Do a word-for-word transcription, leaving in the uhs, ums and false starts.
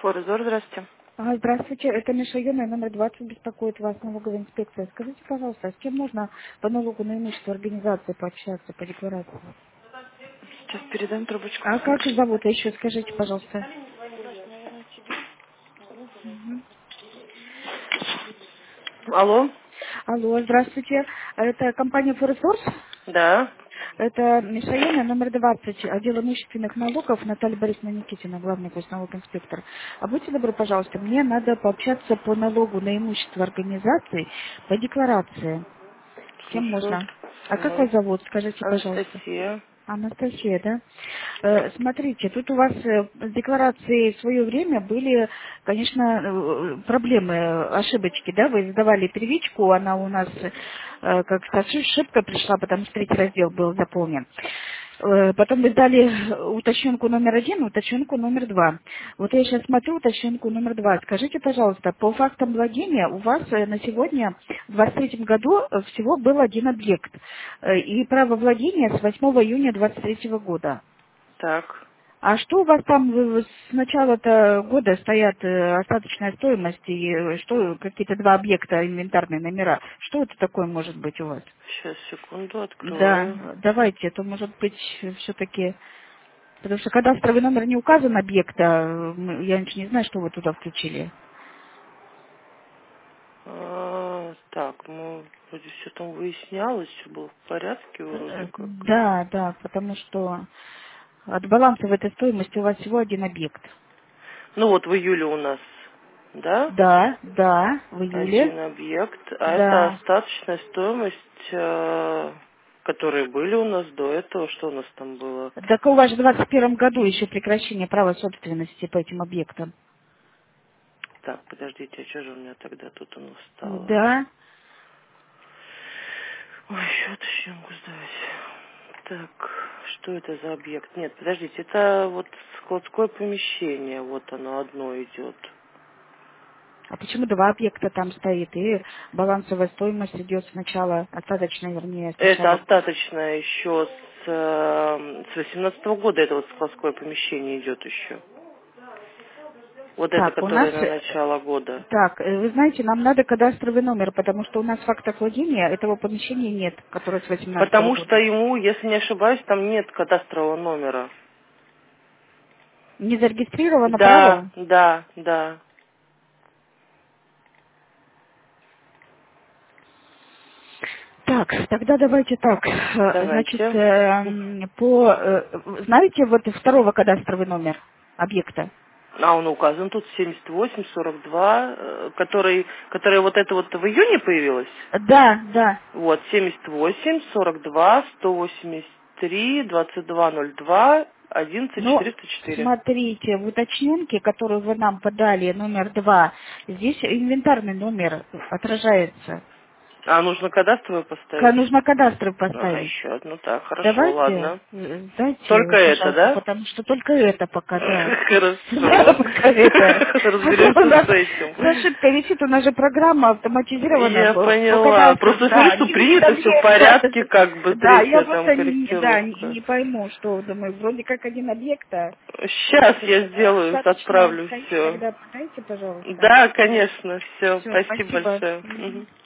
Форезор, здрасте. А, Здравствуйте, это Миша Юная, номер двадцать, беспокоит вас налоговая инспекция. Скажите, пожалуйста, а с кем можно по налогу на имущество организации пообщаться по декларации? Сейчас передам трубочку. А как зовут? А еще скажите, пожалуйста. Мгм. Алло? Алло, здравствуйте. Это компания Форесорс? Да. Это Миша Юная, номер двадцать, отдел имущественных налогов, Наталья Борисовна Никитина, главный госналог инспектор. А будьте добры, пожалуйста, мне надо пообщаться по налогу на имущество организации по декларации. С кем Слушаю. можно? А как Ага. вас зовут? Скажите, пожалуйста. Анастасия. Анастасия, да? Э, Смотрите, тут у вас э, с декларацией в свое время были, конечно, э, проблемы, э, ошибочки, да? Вы задавали первичку, она у нас э, как-то ошибка пришла, потому что третий раздел был заполнен. Э, Потом вы дали уточненку номер один, уточненку номер два. Вот я сейчас смотрю уточненку номер два. Скажите, пожалуйста, по фактам владения у вас э, на сегодня, в двадцать третьем году, э, всего был один объект. Э, И право владения с восьмого июня двадцать третьего года. Так. А что у вас там э, с начала-то года стоят э, остаточная стоимость и э, что какие-то два объекта, инвентарные номера? Что это такое может быть у вас? Сейчас, секунду, открою. Да, давайте, это может быть все-таки. Потому что кадастровый номер не указан объекта, м, я ничего не знаю, что вы туда включили. А, так, ну, вроде все там выяснялось, все было в порядке вроде Э, как. Да, да, потому что от баланса в этой стоимости у вас всего один объект. Ну вот в июле у нас, да, Да, да, в июле, один объект, а это да. остаточная стоимость, э, которые были у нас до этого, что у нас там было? Так у вас же в двадцать первом году еще прекращение права собственности по этим объектам. Так, подождите, а что же у меня тогда тут оно стало? Да. Ой, счет щенку сдать. Так, что это за объект? Нет, подождите, это вот складское помещение, вот оно одно идет. А почему два объекта там стоит? И балансовая стоимость идет сначала, остаточная, вернее, Это сначала. остаточное еще с, э, с восемнадцатого года, это вот складское помещение идет еще. Вот это, Так, у нас, которое на э, начало года. так, э, вы знаете, нам надо кадастровый номер, потому что у нас фактов владения этого помещения нет, которое с восемнадцатого Потому что года. ему, если не ошибаюсь, там нет кадастрового номера. Не зарегистрировано Да, право? да, да. Так, тогда давайте так. Э, Значит, Давайте. эм, по, э, знаете, вот второго кадастровый номер объекта? А он указан тут семьдесят восемь сорок два, э, который, которая вот это вот в июне появилась. Да, да. Вот, семьдесят восемь сорок два сто восемьдесят три двадцать два ноль два одиннадцать Но четыреста четыре. смотрите, в уточненке, которую вы нам подали, номер два, здесь инвентарный номер отражается. А нужно кадастровую Ка- поставить? Нужно кадастры Ага, поставить. еще одну, так, хорошо, Давайте, ладно. э, Только дайте, это, пожалуйста, да? потому что только это пока, да. Да, Хорошо. пока это. А то у Разберемся нас с этим. с ошибкой висит, у нас же программа автоматизирована Я по, по поняла. кадастру, Просто смотрю, да, что не принято, все в уведомляется. порядке, как бы Да, я третья там просто не, да, не, корректировка. не пойму, что, думаю, вроде как один объект, а Сейчас я сделаю, остаточная отправлю стоит, все. тогда подайте, пожалуйста. Да, конечно, все. Все, Спасибо спасибо. большое. Мгм. Мгм.